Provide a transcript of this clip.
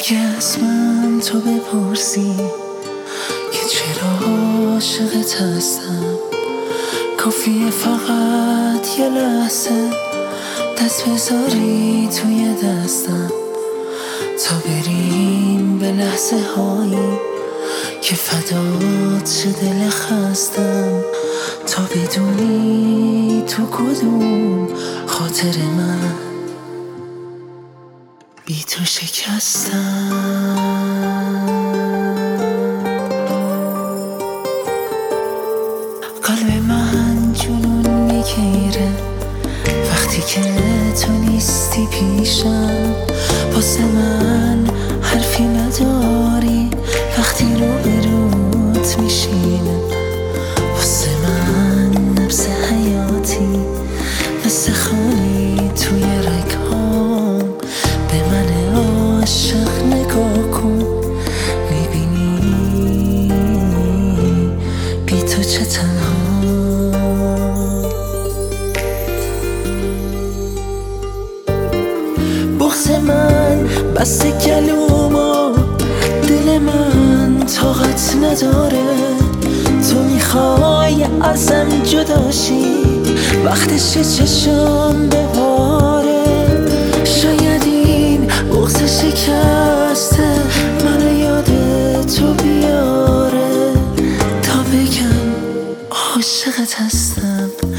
اگه از من تو بپرسی که چرا عاشقت هستم، کافیه فقط یه لحظه دست بذاری توی دستم تا بریم به لحظه هایی که فدات شه دل خستم، تا بدونی تو کدوم خاطر من بی تو شکستم. قلب من جنون میگیره وقتی که تو نیستی پیشم، واسه من حرفی نداری وقتی روبروت میشینم، واسه من نبض حیاتی مثل خونی توی رگهام، به من عاشق نگاه کن میبینی بی تو چه تنها. بغض من بسته گلومو، دل من طاقت نداره، تو میخوای ازم جداشی وقتش چشم بباره. شاید این بغض شکسته منو یاد تو بیاره تا بگم عاشقت هستم.